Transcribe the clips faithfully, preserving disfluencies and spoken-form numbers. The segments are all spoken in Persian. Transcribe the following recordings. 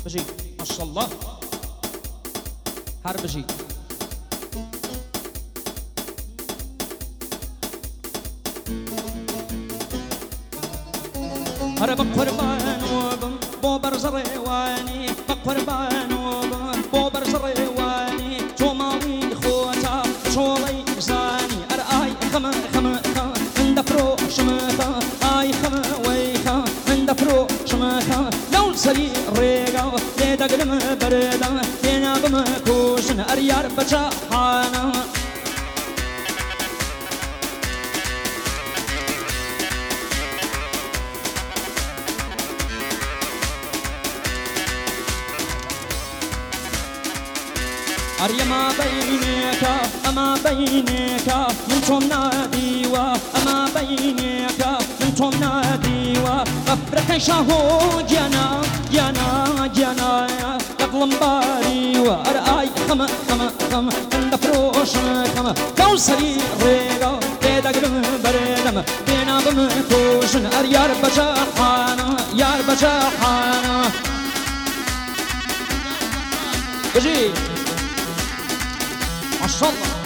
بجي ما شاء الله حرب بجي هرب قربان وبم بوبر زريواني بقربان وبم بوبر زريواني توماوي خوتا شولي زاني أرأي خم خم خم من دفرو شمخا آي خم ويخا من دفرو شمخا لو سري ريقا ليدقلم بردا لينا بمكوشن أريار بجا حانا أريا ما بينك أما بينك من توم ناديوا أما بينك من توم ناديوا قبرك شاهو جانا جانا جانا قبل مباري وأرأي خم خم خم عند فروش خم كوسري ريغا كيدا قلم بردم بينا بمكوشن أريار بجاحانا يار بجاحانا بجي ما شاء الله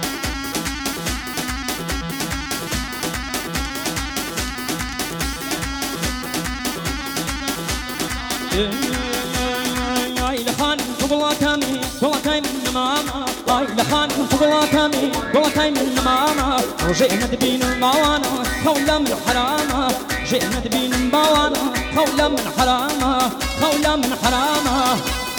يا خان فضلا كامي فضلا كامي من ماما يا خان فضلا كامي فضلا كامي من ماما وجئنا تبين الموانا خولا من حراما جئنا تبين الموانا خولا من حراما خولا من حراما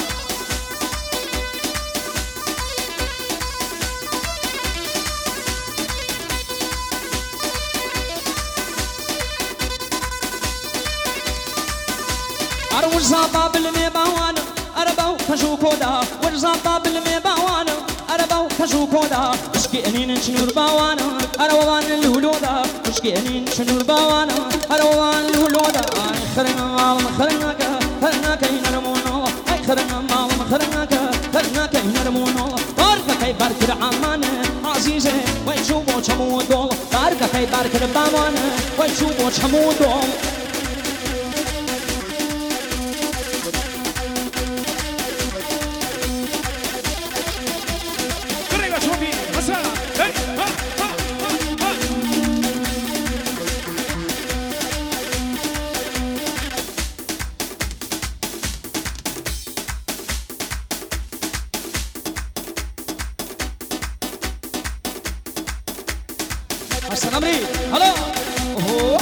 ورزا بالميباوان أرباو كشو كودا ورزا بالميباوان أرباو كشو كودا مشكينين شنور باوان أروان الهلودا مشكينين شنور باوان أروان الهلودا خرنا مال خرنا كا خرنا كين رمونا خرنا مال خرنا كا خرنا كين رمونا بارك كي بارك العمان عزيزة ويشوفو شمودو بارك كي بارك الباوان ويشوفو شمودو السلام عليكم هلا اوه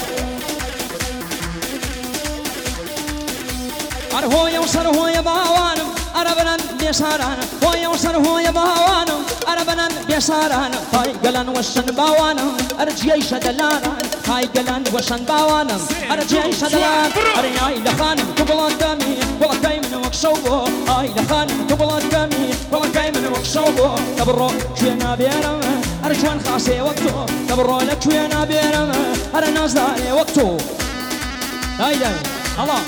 ارهو يوصل هو يا باوان اربنا بيساران هو يوصل هو يا باوان اربنا بيساران هاي قلن وشن باوان ارجي شدلان هاي قلن وشن باوان ارجي شدلان ارياي لخانم قبل دمي والله كاي من وكشوبو هاي لخانم قبل دمي والله كاي من وكشوبو تبرو شينا بيرم أرجوان خاصي وقته تبرو لك ويانا بيرم أنا ناس داري وقته هايدا الله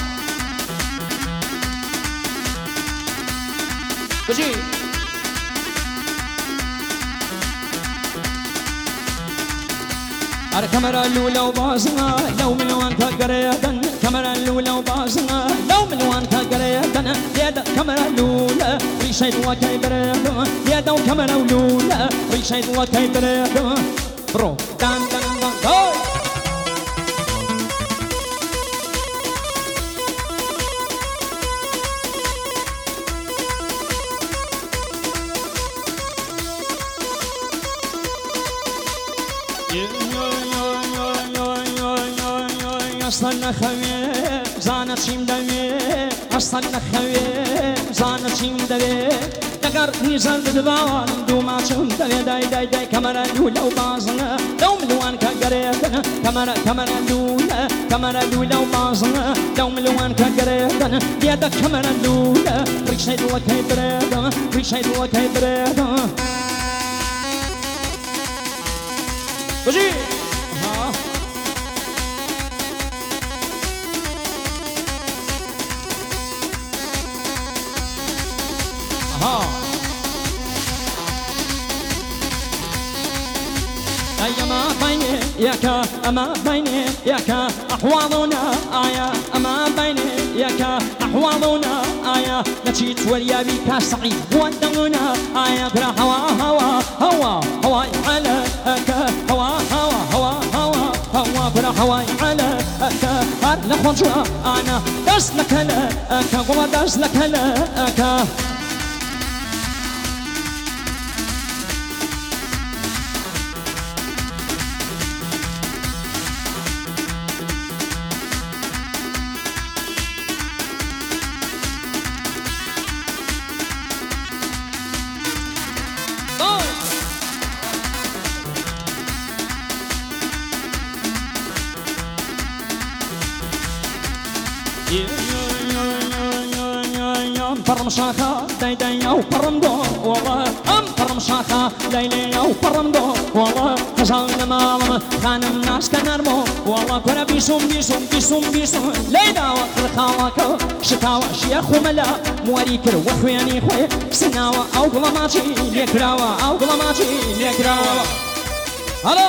بجي أنا كاميرا الأولى وبازنا لو من وين تقريدا كاميرا الأولى وبازنا لو من وين تقريدا يدا كاميرا الأولى ريشيد وكاي بريدا يدا كاميرا الأولى ريشيد وكاي بريدا برو دان دان دان هاي أصلنا خوي زانا شيم دوي أصلنا خوي زانا شيم دوي نقر نيزان دباوان دوما شيم دوي داي داي داي كاميرا الأولى وبازنا لو ملوان كقريتنا كاميرا كاميرا الأولى كاميرا الأولى وبازنا لو ملوان كقريتنا يدا كاميرا الأولى ريشيد لك هاي بريدا ريشيد لك هاي بريدا بجي ها أي ما بيني ياك أما بيني ياك أحواضنا آيا أما بيني ياك أحواضنا وانا نشيت وليابي كاسعي ودنا آيا كرا هوا هوا هوا هوا على أكا هوا هوا هوا هوا هوا كرا هوا على أكا هار نخونجوا أنا درس لك لا أكا قوة درس لك لا أكا برم شاخا داي داي او برم دو والله ام برم شاخا ليلي او برم دو والله خزان مالم خانم ناس كنرمو والله كنا بيسوم بيسوم بيسوم بيسوم ليدا وخر خاواكو شكاوى شيخ وملا موريكر وخواني خوي سناوى او قلماتي ليكراوى او قلماتي ليكراوى هلا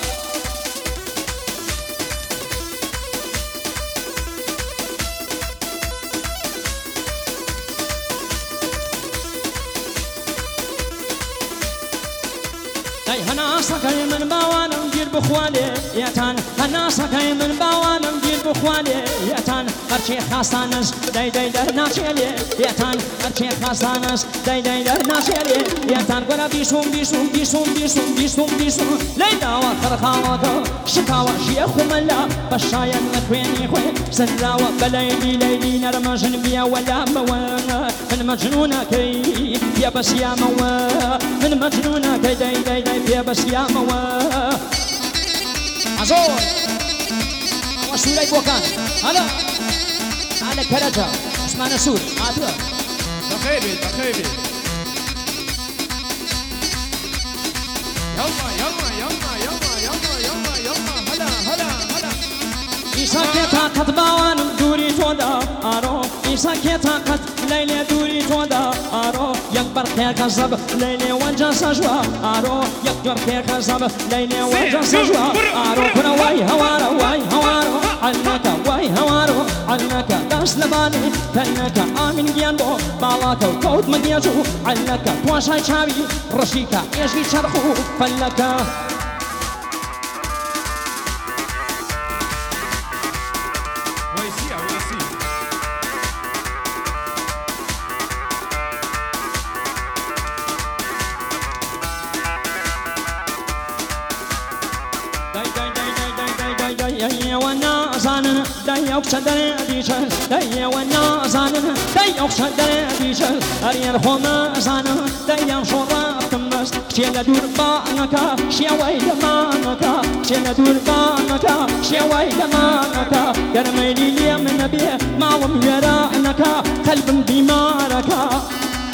هناسكاي من باوانم دير بخوالي ياتان هناسكاي من باوانم دير بخوالي ياتان هرشي خاصانس داي داي در ناشيلي ياتان هرشي خاصانس داي داي در ناشيلي ياتان قرا بيسوم بيسوم بيسوم بيسوم بيسوم بيسوم ليدا وخر خاوكو شكاوى شيخ ملا بشاين لكويني خوي سراوى بليلي ليلي نرمجن بيا ولا موا من مجنونة كي يا بس يا موا من مجنونة كي داي داي داي يا بس يا موا عزور وسوري بوكان هلا على كرجة اسمعنا سوري عادوا بخيبي بخيبي يلا يلا يلا يلا يلا يلا يلا هلا هلا هلا إيساكيتا قد باوان دوري تودا أرو إيساكيتا قد ليلي دوري تودا أرو يكبر خير كذب ليلي وجه سجوا أرو يكبر خير كذب ليلي وجه سجوا أرو كنا واي هوارو واي هوارو عنك واي هوارو عنك داس لباني كنك آمين جيانبو بالاكو كود مديجو عنك تواشاي شابي رشيكا يجري شرخو فلك داي أقصدر ديشل داي وانا زانن داي أقصدر ديشل أرير خوما زانن داي أنشورا تمس شيل دور بانكا شيوي دمانكا شيل دور بانكا شيوي دمانكا يرميلي لي من نبي معلم يرانكا قلب بماركا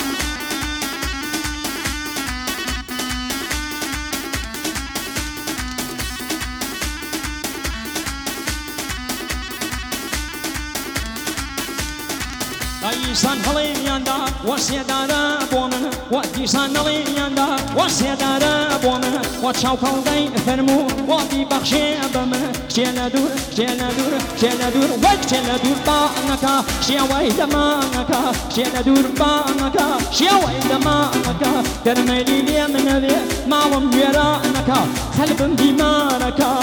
ديسان هلياندا وسيدارا بومن وديسان هلياندا وسيدارا بومن وتشاوكل داي فرمو ودي بخشي بمن شيلا دور شيلا دور شيلا دور وشيلا دور بانكا شيوي دمانكا شيلا دور بانكا شيوي دمانكا كرميلي لي من ذي معلم يرانكا قلب بماركا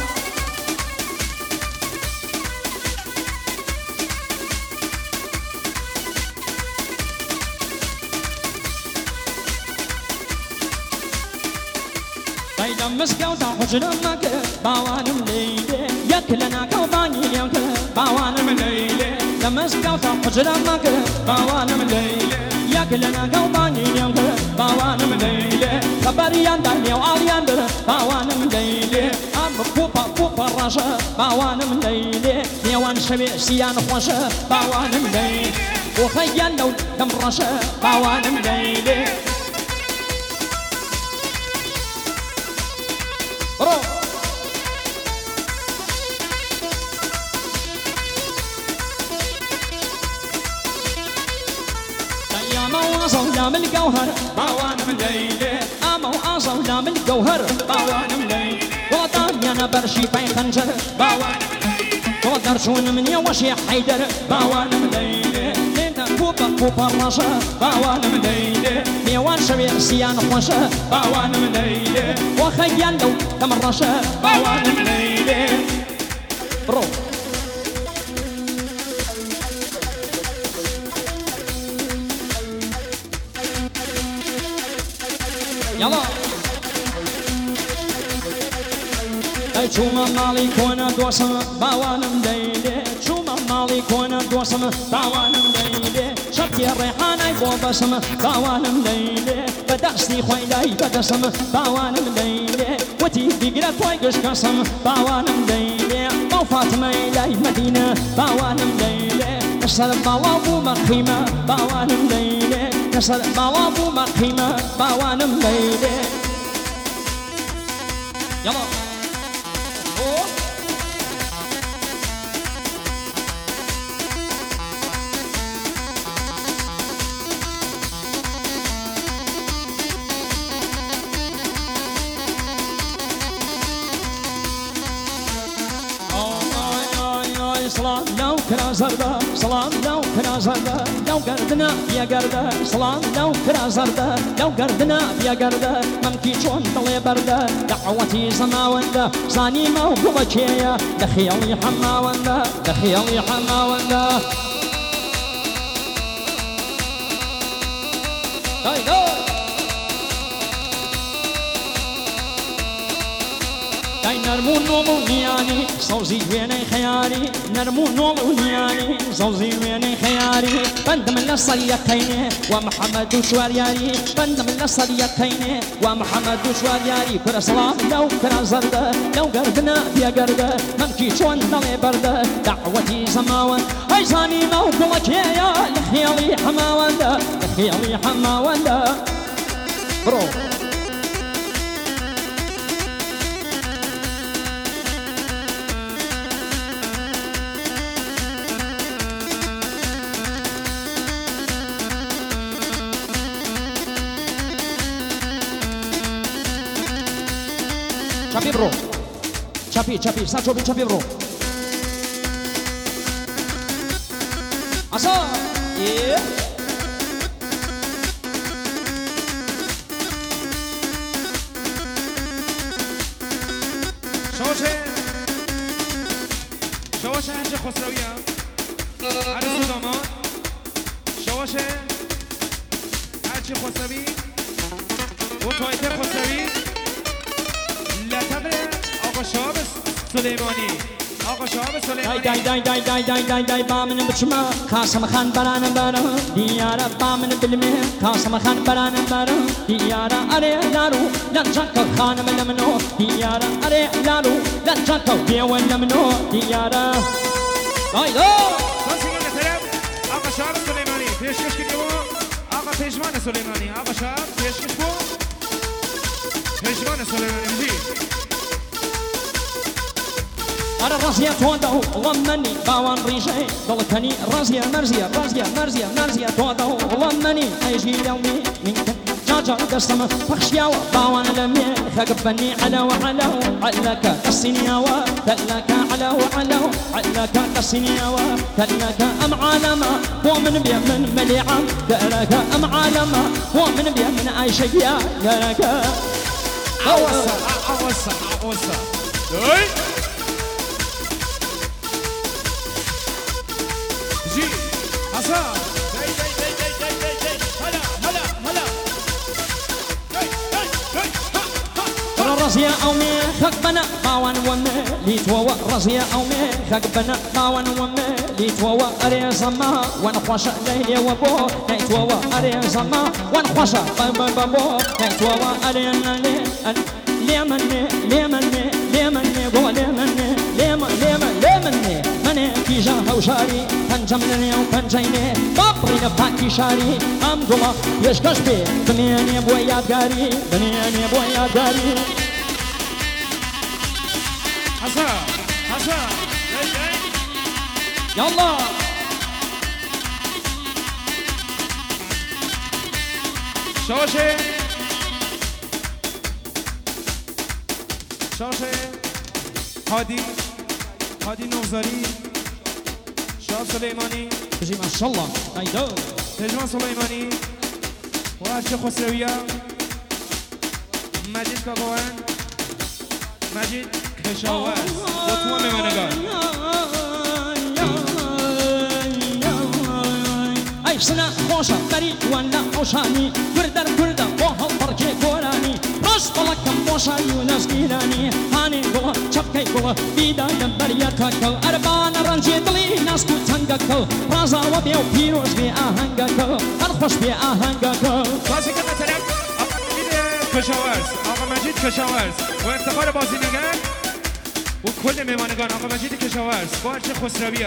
مسكوتا حجرمك باوانم ليلي يكلنا كوباني اليوم باوانم ليلي مسكوتا حجرمك باوانم ليلي يكلنا كوباني اليوم باوانم ليلي خبريان داليو عاليان در باوانم ليلي ام بوبا بوبا راشا باوانم ليلي نيوان شبي سيان خوشا باوانم ليلي وخيال لو دم راشا باوانم ليلي برو يا مواصل يا من الجوهر باوانم الليلة أما واصل يا من الجوهر باوانم الليلة وطن يا نبرشي في خنجر باوانم الليلة ودرشون من يا وشي حيدر باوانم الليلة لين كوبا بو پڕەشە باوانم لەیلێ میێوان شەوێ سییان خۆشە باوانم لەیلێ وە خەیان لەو کەمڕەشە باوانم لەیلێ بڕۆ يلا چوومە ماڵی کۆنە دۆسم باوانم لەیلێ چوومە ماڵی کۆنە دۆسم باوانم لەیلێ شەرتی ڕێحانای بۆ بەسم باوانم لەیلێ بەدەستی خۆی لای بەدەسم باوانم لەیلێ وتی دیگرە تۆی گشتکەسم باوانم لەیلێ ئەو فاتمەی لای مەدینە باوانم لەیلێ لەسەر باڵا بوومە قیمە باوانم لەیلێ لەسەر باڵا بوومە قیمە باوانم لەیلێ يلا سلام لو كرا زردا سلام لو كرا زردا لو قردنا يا قردا سلام لو كرا زردا لو قردنا يا قردا ممكن شون طلي بردا دعوتي سما وندا صاني موقفك يا دخيلي حما وندا دخيلي حما وندا هاي هاي نرمو نومو نياني صوزي ويني خياري نرمو نومو نياني صوزي ويني خياري بند من الصلية كيني ومحمد شوارياري بند من الصلية كيني ومحمد شوارياري كرا سلام لو كرا زردا لو قردنا يا قردا ممكي شون نلي بردا دعوتي سماوان اي زاني موقلك يا لخيالي حماواندا لخيالي حماواندا برو Chapi bro, chapi chapi, sa chopi chapi bro. Asa, yeah. شوشه شوشه هنچه خسرویه هر سودامان شوشه هرچی خسروی و تایت خسروی لطفه آقا شهاب سلیمانی آقا شهاب سلیمانی دای دای دای دای دای دای دای بامن بچما قاسم خان بران بران دیارا بامن بلمه قاسم خان بران بران دیارا اره لارو لنجاک خانم لمنو دیارا اره لارو لنجاک دیوان لمنو دیارا دای دای سنسیگه طرف آقا شهاب سلیمانی پیشکش که دیو آقا پیشمان سلیمانی آقا شهاب پیشکش کو پیشمان سلیمانی بجی أنا رازية توضعه ضمني باوان ريشي ضلكني رازية مرزية رازية مرزية مرزية توضعه ضمني أيجي يومي منك جاجا دستم فخشياوة باوان لمي خقبني على وعلى علك السنياوة تلك على وعلى علك السنياوة تلك أم عالمة هو من بيمن مليعة تلك أم عالمة هو من بيمن أي شيء تلك أوسع أوسع أوسع جي حسن جاي جاي جاي جاي جاي جاي جاي هلا هلا هلا جاي جاي جاي ها ها رازية أو مي خقبنا باوان ومي ليتوا رازية أو مي خقبنا باوان ومي ليتوا أري زما ونخوش ليلي وبو ليتوا أري زما ونخوش بابا بابو ليتوا أري نالي ليمني ليمني ليمني بو ليمني ليمن ليمن ليمني مني كيجا هوشاري پنجمني و پنجيني بابرين باكي شاري ام دولا يشكش بي بنياني بو يادگاري بنياني بو يادگاري حسن حسن جاي جاي يلا شوشه شوشه هادي هادي نوزاري شهاب سليماني بجي ما شاء الله هايدو پژمان سلیمانی و هرچه خسرویه مجید کاکوان مجید کشاورز با تو میمانگان ای سنه خوشا بری وانا اوشانی کردر کرده با هم برکه کورانی راست بلکم باشا یونس گیرانی هانی گوه چپکی گوه بیدایم بریا ککل اربان رنجی دلی نسکو تنگکل رازا و بیو پیروز بی آهنگکل هر خوش بی آهنگکل بازی که مثلا آقا مجید کشاورز آقا مجید کشاورز و افتخار بازینگر و کل میمانگان آقا مجید کشاورز با هرچه خسرویه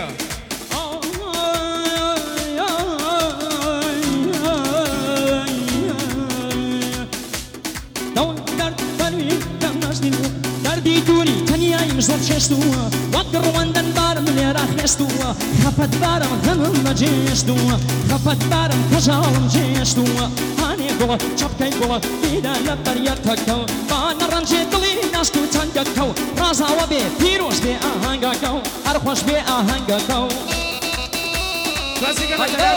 دردی دوری تنیایم زود شستوا وقت رواندن بارم لیرا خستوا خفت بارم غمم مجستوا خفت بارم کجالم جستوا هانی گوه چپکی گوه بیدا لبریا تکو بان رنجی دلی نسکو تنگکو رازا و بی پیروز بی آهنگکو هر خوش بی آهنگکو کلاسی که مثلا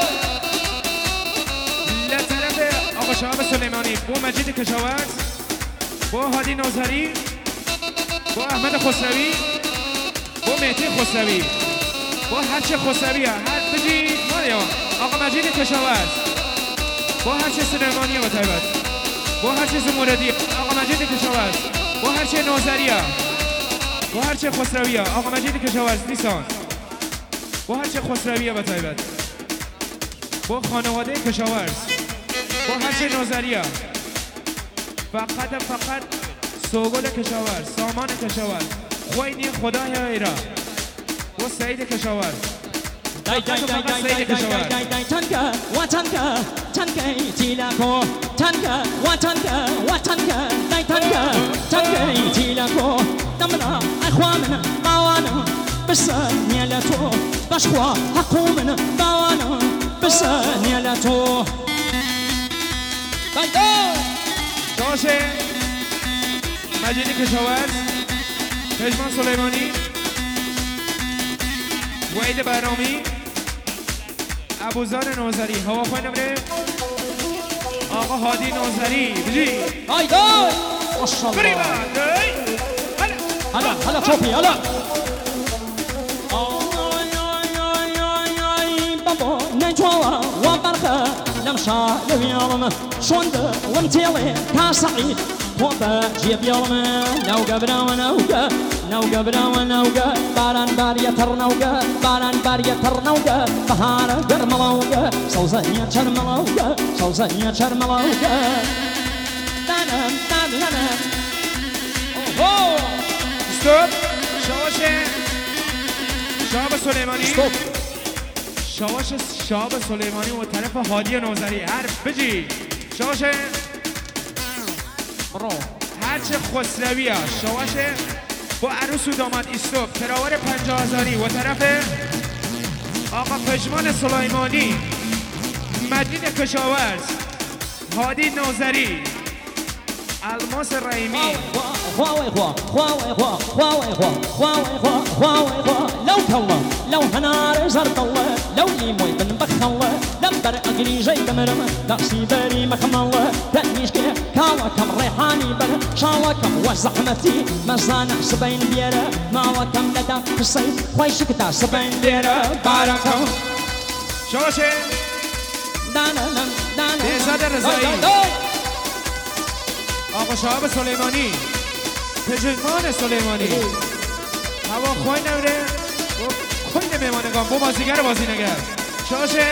لطرف آقا شهاب سلیمانی با مجید کشاورز با هادی نازری با احمد خسروی با مهدی خسروی با هرچه خسروی هر بجی ماریا آقا مجید کشاورز با هرچه سلیمانی با تایبت با هرچه زموردی آقا مجید کشاورز با هرچه نازری با هرچه خسروی آقا مجید کشاورز نیسان با هرچه خسروی با تایبت با خانواده کشاورز با هرچه نازری فقط فقط سوگل کشاورز سامان کشاورز خوینی خدای ایران و سعید کشاورز دای دای دای دای دای دای دای دای تنکا و تنکا تنکای تیلاکو تنکا و تنکا و تنکا دای تنکا تنکای تیلاکو دمنا اخوامنا باوانا بس نیلتو بشخوا حقومنا باوانا بس نیلتو دای دای شاشه مجید کشاورز پژمان سلیمانی وحید برامی ابوذر نوذری هواخواه نمره آقا هادی نوذری بجی دای دای ماشاءالله بری بعد دای هلا هلا توفی هلا بابا نجوا وبرخه لمشى لبيالم شوند ومتيلي كاسعيد وبا جيب يالم نوقا بنا ونوقا نوقا بنا ونوقا باران باريا ترنوقا باران باريا ترنوقا بهار قرملوقا صوزانيا شرملوقا صوزانيا شرملوقا دانم دانم اوه استوب شواشه شهاب سلیمانی ستوب شواش شهاب سلیمانی و طرف هادی نوذری هر بجی شواشه برو هرچه خسرویه شواشه با عروس و داماد استوب تراور پنجاه هزاری و طرف آقا پژمان سلیمانی مجید کشاورز هادی نوذری الماس رحیمی خواوي خوا خواوي خوا خواوي خوا خواوي خوا خواوي خوا لو كلا لو هنار زرد الله لو يموي بن بخ الله لمبر اقري جاي دمرم داسي بري مخم الله تنيش كي كاوا كم ريحاني بر شاوا كم وزحمتي مزانا سبين بيرا ماوا كم لدا في الصيف خويشك دا سبين بيرا باركو شواشه دانا دانا بهزاد رضایی آقا شهاب سلیمانی پژمان سلیمانی هوا خواه نوره و خواه نمیمانگان با بازیگر بازینگر شاشه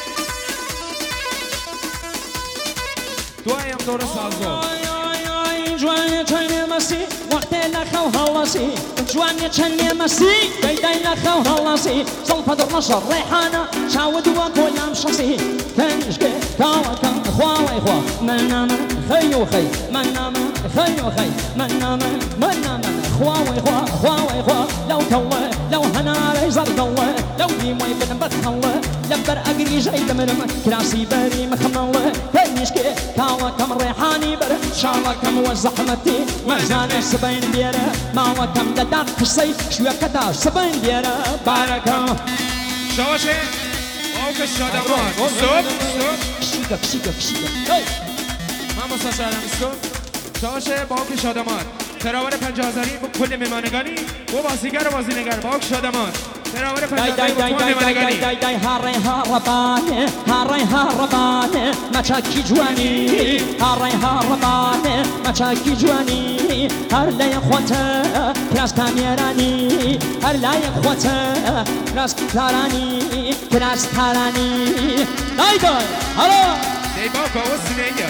دو ایم دور سازو جوانی چنی مسی وقتی لخو هلاسی جوانی چنی مسی بیدای لخو هلاسی صلفة در نشر ریحانه شاود و کلام شخصی کنشک کاوا کم خواوی خوا من نام خیو خی من نام خیو خی من نام من نام خواوی خوا خواوی خوا لو كوه لو هنار زرد الله لو يموي بن بخ الله لبر اقري جاي دمرم كراسي بري مخم الله کنشک کاوا کم ریحانی بر شاوا کم وزحمتي مزان سبين بيرا ما وكم لدار في الصيف شوية كتاش سبين بيرا باركو شواشه باوک شادمان استوب استوب کشیگا کشیگا کشیگا من مستشارم استوب شاش باوک شادمان تراور پنجاه هزاری با کل میمانگانی و بازیگر و بازینگر باوک شادمان تراور پنجاه هزاری با کل میمانگانی دای دای هاری هاربانه هاری هاربانه مچکی جوانی هاری هاربانه مچکی جوانی هر لای خوته کلاس کامیرانی هر لای خوته کلاس تارانی کلاس تارانی دای دای هلا دی باوک و سینه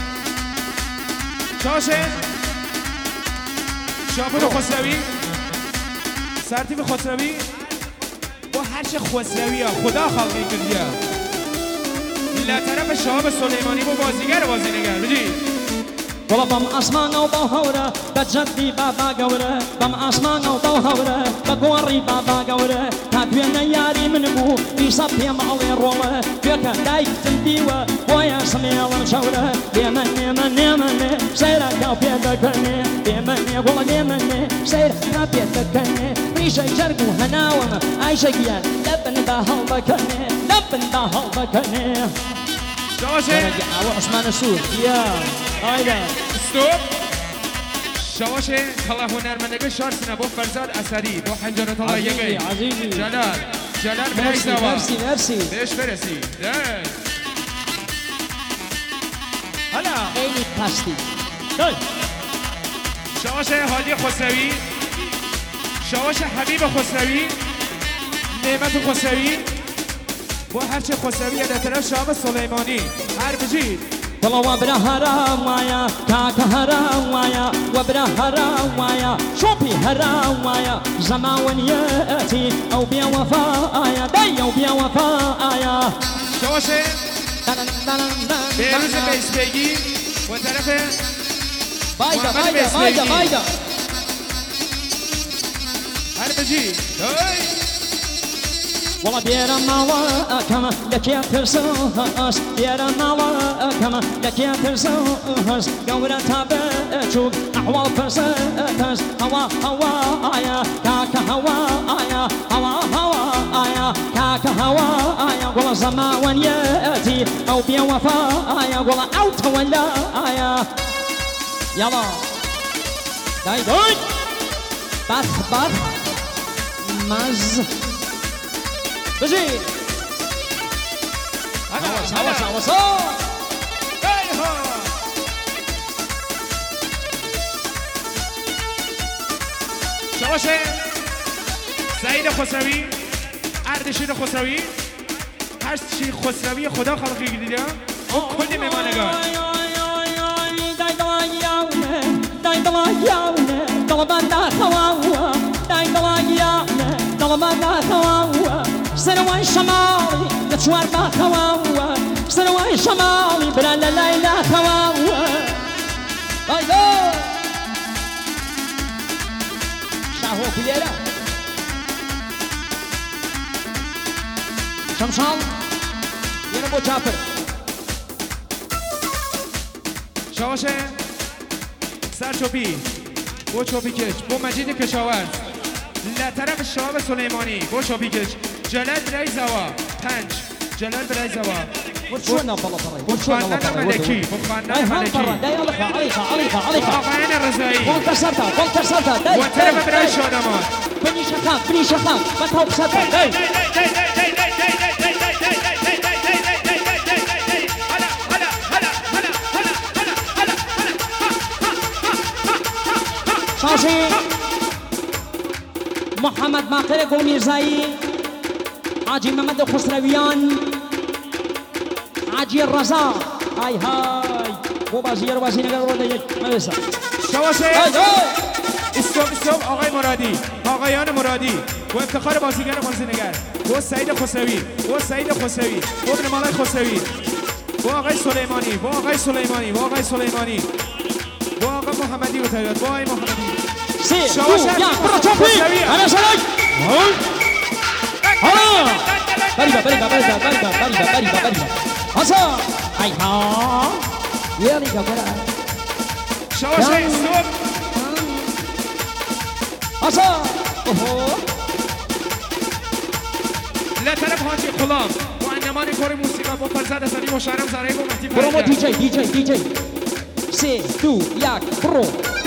شاشه شاپور خسروی سرتیب خسروی با هرچه خسروی ها خدا خلقی کردیه لطرف شهاب سلیمانی با بازیگر بازینگر بجی والله بم اسمان و با هوره بجدی بابا گوره بم اسمان و با هوره بگوری بابا گوره تا دوێنە یاری من بوو دیسە پێم ئەڵێ ڕۆڵە گوێکە دایکتم دیوە بۆیە سمێڵم شەورە لێمە نێمە نێمەنێ سەیرەکە پێ دەکەنێ لێمە نێ گوڵە لێمەنێ سەیرەکە پێ دەکەنێ ریشەی جەرگ و هەناوەمە ئایشەگیان لەبندا هەڵدەکەنێ لەبندا هەڵدەکەنێ شاشه ئەوە عوسمانە سوور یا ئایدا استوب شواشه طلع هنرمندگی شارسینه با فرزاد اسدی با حنجان طلع یکی عزیزی جلال جلال برش دوا مرسی مرسی بهش برسی هلا خیلی پستی شواشه حالی خسروی شواشه حبیب خسروی نعمت خسروی با هرچه خسروی در طرف شهاب سلیمانی هر بجید والله وبرا هرام وايا كاكا هرام وايا وبرا هرام وايا شوبي هرام وايا زمان ياتي او بيا وفايا داي او بيا وفايا شواشه بيروز بيسبيگی و طرف بايدا بايدا بايدا بايدا هر بجید والله بيرا مالا كما لك يا ترسوس بيرا مالا كما لك يا ترسوس قورة تابتشوك أحوال فرساتس هوا هوا آيا كاكا هوا آيا هوا هوا آيا كاكا هوا آيا والله زمان ياتي أو بيا وفا آيا والله أو تولى آيا يلا داي داي بخ بخ مز بجي هواس هواس هواس شواشه سعید خسروی اردشیر خسروی هر چی خسروی خدا خلقی دیدی اون کلی میمانگان دای دای یاونه دای دای یاونه دلبنده خواوا دای دای یاونه دلبنده خواوا سنوان شمالي نتشوار بخواوا سنوان شمالي بلا لا لا لا خواوا بايدو شاهو كليرا شمشال ينبو جعفر شواشه سر چوبی بو چوبی کش بو مجید کشاورز لطرف شهاب سلیمانی بو چوبی کش جلال برای زوا پنج جلال برای زوا وشونا بالله برای وشونا بالله ملکی مخفنان ملکی عليقة عليقة عليقة عليقة آقایان رضایی بولتر سرتا بولتر سرتا و طرف برای شادمان بني شخام بني شخام بطوب سرتا داي شاشي محمد باقر گل میرزایی حاجی محمد خسرویان حاجی رضا های های بو بازیگر و بازی نگر رو یک مدرسه شواشه استوب استوب آقای مرادی آقایان مرادی و افتخار بازیگر و بازی نگر و سعید خسروی و سعید خسروی و ابن مالک خسروی و آقای سلیمانی و آقای سلیمانی و آقای سلیمانی و آقای محمدی و تایید و آقای محمدی سي شواشه يا برا توفي انا سلك ها بريبا بريبا بريبا بريبا بريبا بريبا بريبا هسا هاي ها يا ريكا برا شواشه استوب هسا اوه لا طرف حاجی غلام و زمانی کار موسیقی با فرزاد حسنی و شهرام زرعی و مهدی برو ما فرنجه دی جی دی جی دی جی سه دو یک برو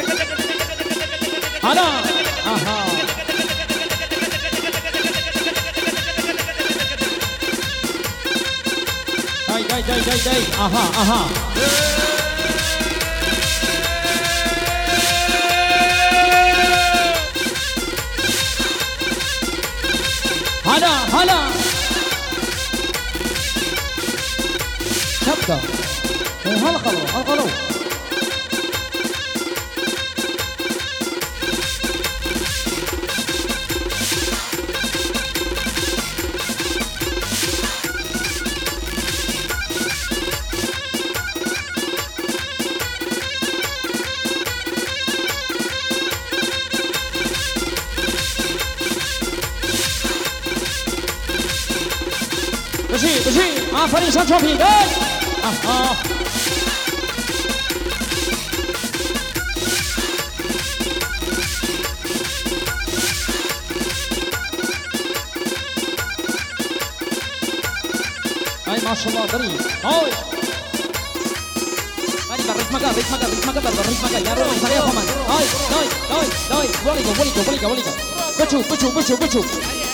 حالا آها دای دای دای دای دای آها آها حالا حالا شبكة هلا خلو هلا خلو بشي بشي آفرين سنشوفي جاي آه هاي ما شاء الله ضريب هاي هاي بريت مكان بريت مكان بريت مكان بريت مكان يا رومان سريع كمان هاي هاي هاي هاي وليكو وليكو وليكو وليكو بشو بشو بشو بشو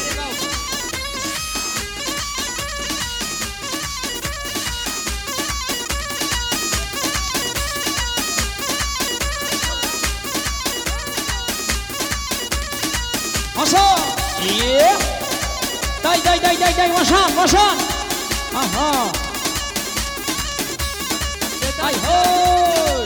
Yeah. Dai dai dai dai dai وشان وشان اها هاي هاي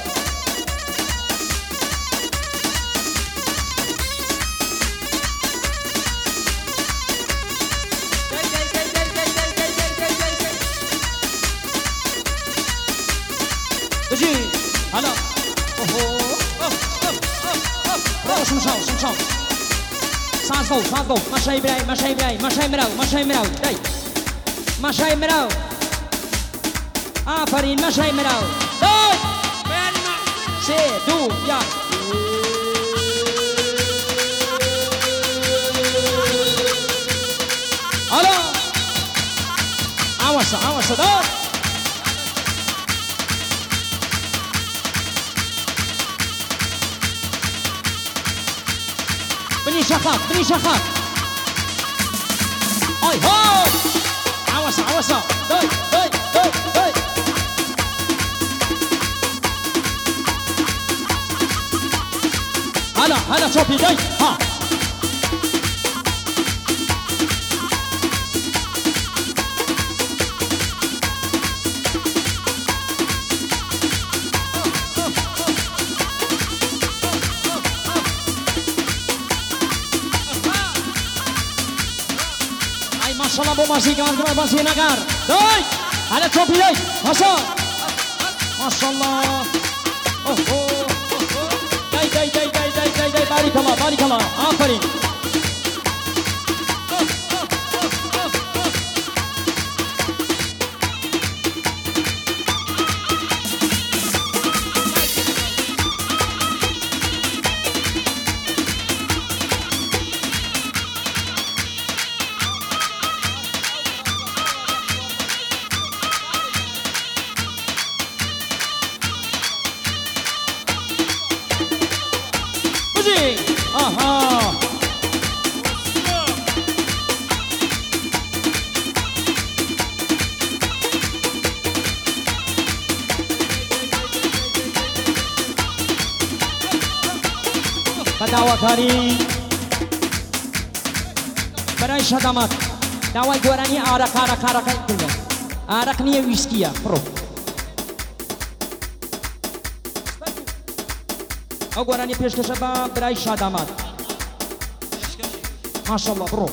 بجي هلا اوه اوه شمشاو شمشاو ساز دو ساز دو ماشي براي ماشي براي ماشي مراو ماشي مراو داي ماشي مراو آفرين ماشي مراو داي سي دو يا هلا عوسة عوسة داي بني شخاك بني شخاك اي هاي عوسة عوسة داي داي داي داي هلا هلا شوفي داي ها ما شاء الله بو ماشي كمان كمان باسي نقار داي على توبي داي ما شاء ما شاء الله اوه اوه داي داي داي داي داي داي داي بارك الله بارك الله آفرين اها دعوة كاري برای شدامات دعوة گورانی عرق عرق عرق کنه عرق نیه ویسکیه برو او گورانی پیشکش با برای شدامات ماشاءالله برو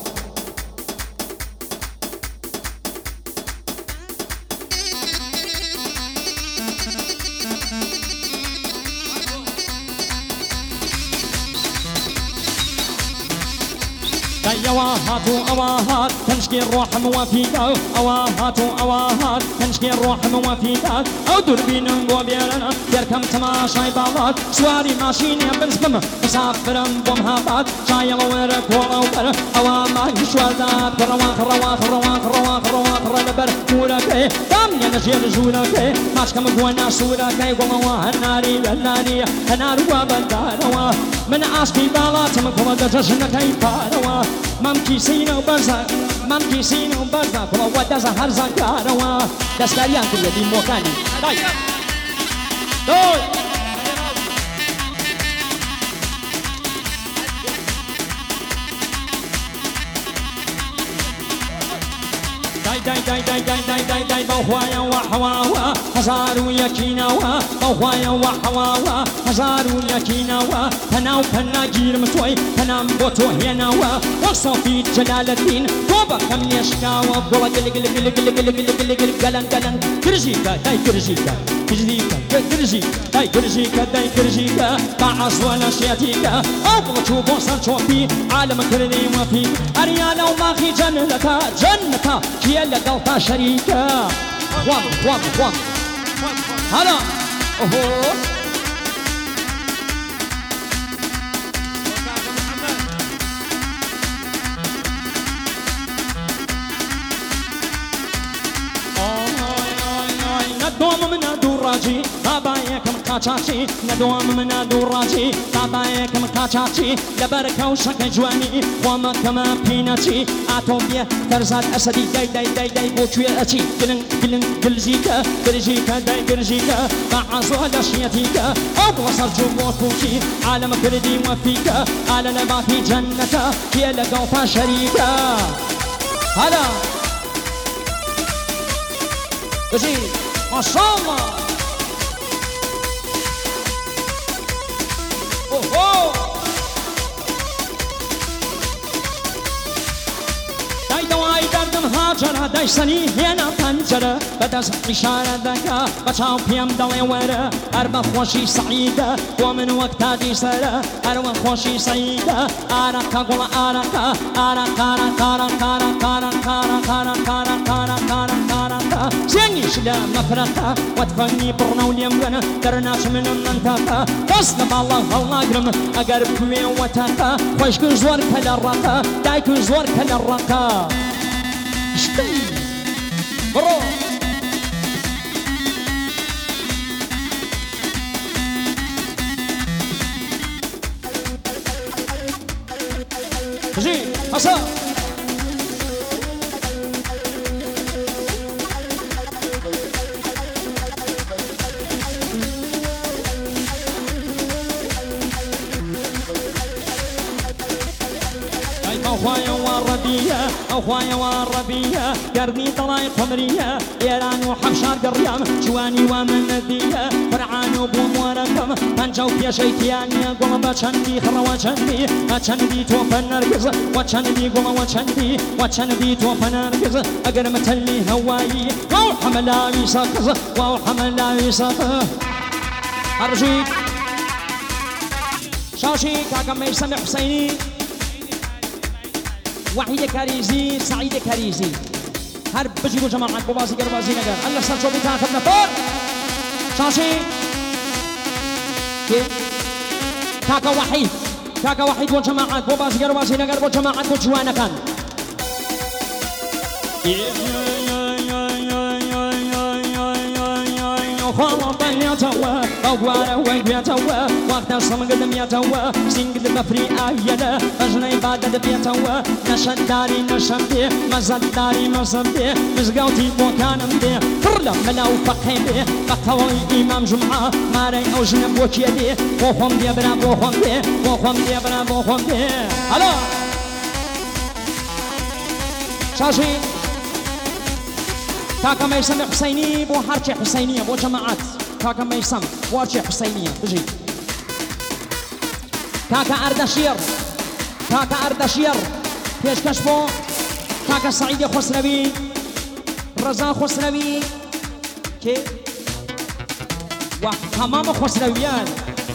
أواهات أواهات تنشكي الروح موافقة أواهات أواهات تنشكي الروح موافقة أو دربين بوبيرنا يركم تماشاي باوات سواري ماشين يبنسكم مسافر بمهابات شايل ورك ولا ور أوا ما يشوالات رواق رواق رواق رواق رواق هر لبر كورك دام ينجيل جورك ماشكم بوانا سورك والله هناري للاني هنار وبداروا من عاشقي بالات مكوما دجنك يفاروا ممكي سينو برزا ممكي سينو برزا كما ودز هرزا كاروا دستاريان كل دي موكاني داي دوي داي داي داي داي داي داي داي بوخوايا وحواوا هزارو يكيناوا بوخوايا وحواوا هزارو يكيناوا تناو تنا جير متوي تنام بوتو هيناوا وصفي جلال الدين توبا كم يشكاوا بولا قل قل قل قل قل قل قل قل قلن قلن كرجيكا داي كرجيكا كرجيكا كرجيكا داي كرجيكا داي كرجيكا بعص ولا شياتيكا أبغى تشوف وصل شوفي عالم كردي وفي أريانا وما في جنتها جنتها هي اللي قلطة شريكة وام وام وام هلا اوهو ندوم من دوراجي بابايكم كاتشاتي ندوم من دوراجي بابايكم كاتشاتي لبركة وشك جواني وما كما بيناتي اتوبيا ترزات اسدي داي داي داي داي بوشوي اتي كلن كلن كلزيكا كلزيكا داي كلزيكا بعزو على شياتيكا ابو صرجو موكوشي عالم كردي وفيكا على نباتي جنتا هي لقوطة شريكا هلا وزي ما شاء الله اوه داي دواي دردم هاجرة داي سني هنا طنجرة بدز إشارة ذكا بچاو بيم دلي ورا أربع خوشي سعيدة ومن وقت دي سرة أربع خوشي سعيدة أركا قول أركا أركا أركا أركا أركا أركا أركا أركا أركا زينيش لا مفرقة وتفني برنا واليمنا درناش من المنطقة قصد الله الله قرم أقرب كوي وتاقة خوش كن زور كلا الرقة داي كن زور كلا الرقة شتي برو زي أصلا أخويا والربية أخويا والربية قرني طلاي قمرية إيران وحبشار قريام جواني ومن ندية فرعان وبوم ورقم تنجو في شيتياني قول بچندي خلا وچندي وچندي تو فنرقز وچندي قول وچندي وچندي تو فنرقز أقر متلي هواي واو حملاوي ساقز واو حملاوي ساقز أرجيك شاشي كاكا ميسم حسيني وحيد كاريزي سعيد كاريزي هر بجيبو جماعات بوازي قربازي نقر الله سرچو بيتان خدنا فور شاشي كيف كاكا وحيد كاكا وحيد بو جماعات بوازي قربازي نقر بو جماعات بو جوانا كان خالط يتوى أقوار وين يتوى وقت الصم قدم يتوى سين قدم فري آيلا أجني بعد يتوى نشد داري نشد مزد داري مزد مزقوتي وكانم دي فرلا ملاو فقين دي بطوي إمام جمعة ماري أو جنب وكيدي بوخم دي برا بوخم دي بوخم دي برا بوخم دي هلا شاشي كاكا ميسم حسيني بو حركة حسينية بو جماعات كاكا ميسم بو حركة حسينية بجي كاكا أردشير كاكا أردشير فيش كشفو كاكا سعيد خسروي رزا خسروي كي وحمام خسرويان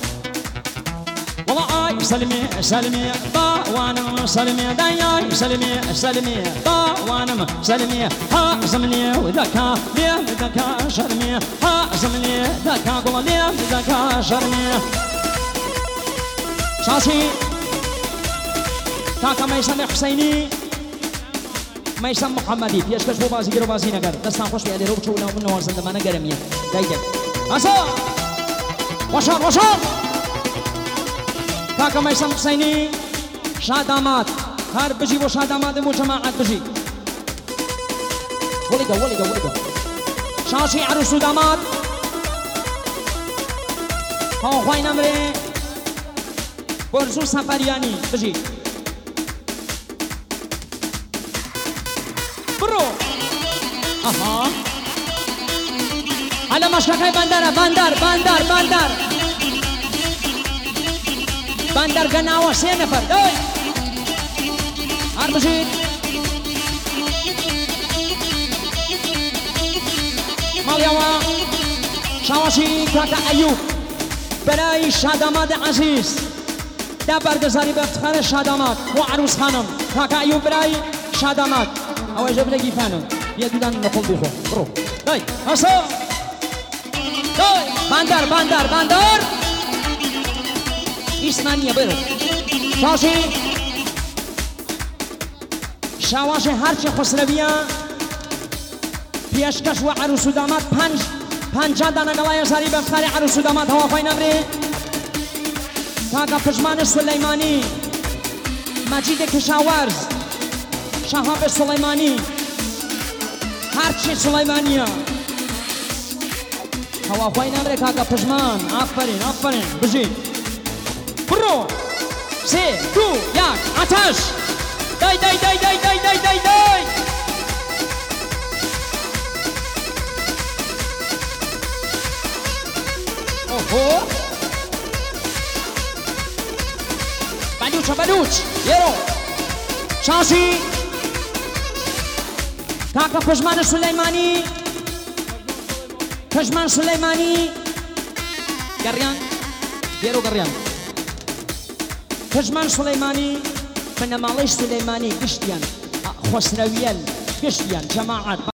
والله آي سلمي سلمي با وانا سلمي دايا سلمي سلمي با وانا سلمي ها زمني وذاك ليه ذاك شرمي ها زمني ذاك قول ليه ذاك شرمي شاشي كاكا ميسم حسيني مەیسەم محەممەدی پێشکەش بۆ بازیگەر و بازی نەگەر دەستان خۆش پێ لێرە و بچەوە من نەوازەندەمانە گەرمیە دایدێت ئەسا وەشان وەشان کاکە مەیسەم حوسەینی شادامات هەر بژی بۆ شاداماتم بۆ جەماعەت بژی وەڵیگە وەڵیگە وەڵیگە شاشی عروس و دامات هاوخوای نەمرێ بۆرزوو سەفەریانی بژی برو ئەها هەلە مەشقەکەی بەندەرە بەندەر بەندەر بەندەر بەندەر گەناوە سێ نەفەر دەی هەر بژیت ماڵیەوە شاوەشی کاکە ئەیوب بەرای شادامات عەزیز دا بەرگەزاری بە افتخارە شادامات بۆ عەروس خانم کاکە ئەیوب بەرای شادامات ئەوە ژە برێکی فانم یە دوودان لەپڵ بیخۆ بڕۆ دای هەسە دای بەندەر بەندەر بەندەر هیچمان نییە بێرە شاشی شاواشی هەرچی خسرەویە پێشکەش و عەروس و دامات پەنج پەنجا دانە گەڵای هەژاری بە افتخاری عەروس و دامات هەواخوای نەمرێ کاکە پژمانە سولەیمانی مەجیدە کشاوەرز شەهاب سولەیمانی هەرچی سولەیمانیە هەواخوای نەمرێ کاکە پژمان ئافرین ئافرین بژین برو سێ دوو یەک ئەتەش دای دای دای دای دای دای دای دای ئۆهۆ بەلوچە بەلوچ یێرۆ شاشی کاکە پژمانە سولەیمانی پژمان سولەیمانی گەڕیان یێرۆ گەڕیان پژمان سولەیمانی بنەماڵەی سولەیمانی گشتیان خۆسرەویەل گشتیان جەماعەت